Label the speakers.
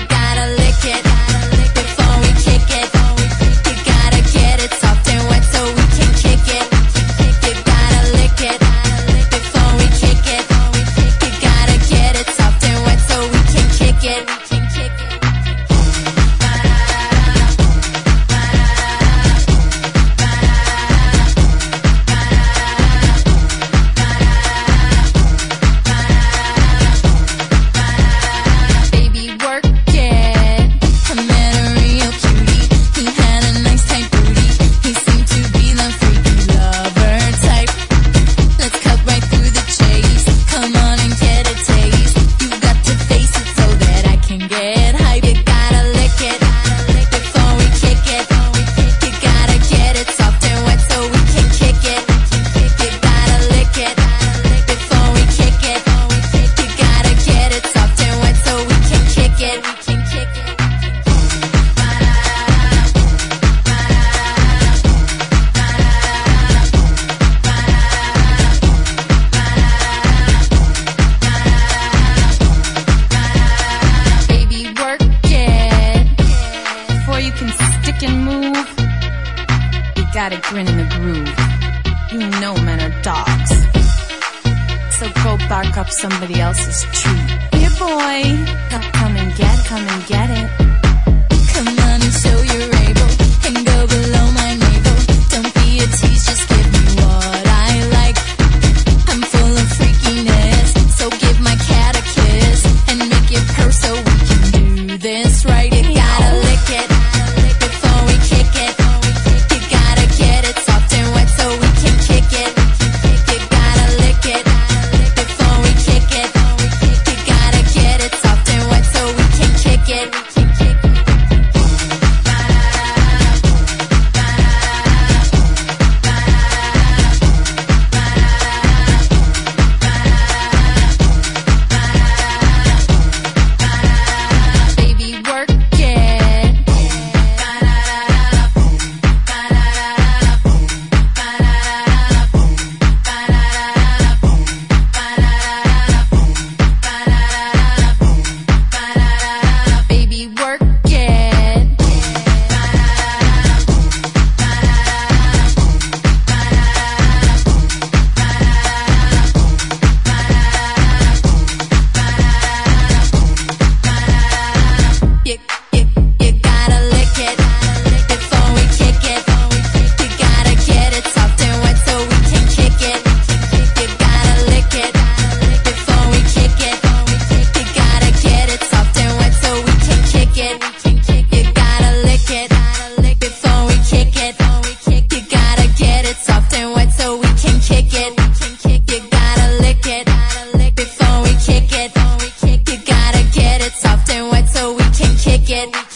Speaker 1: gotta lick it before we kick it. You gotta get it soft and wet so we can kick it. You gotta lick it before we kick it. You gotta get it soft and wet so we can kick it.
Speaker 2: Got a grin in the groove. You know men are dogs, so go bark up somebody else's tree. Here, boy, come and get it.
Speaker 1: Come on and show you're able, and go below my navel. Don't be a tease, just give me what I like. I'm full of freakiness, so give my cat a kiss and make it purr so we can do this right. You gotta lick it before we kick it. Get it soft and wet so we can kick it. You gotta lick it before we kick it. You gotta get it soft and wet so we can kick it. Get